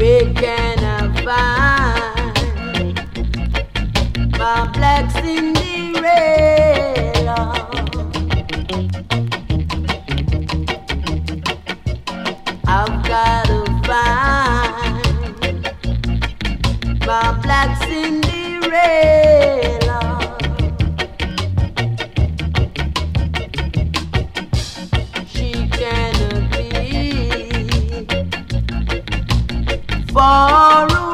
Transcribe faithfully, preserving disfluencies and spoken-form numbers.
Where can I find my black Cinderella? I've got to find my black Cinderella. She cannot be far away.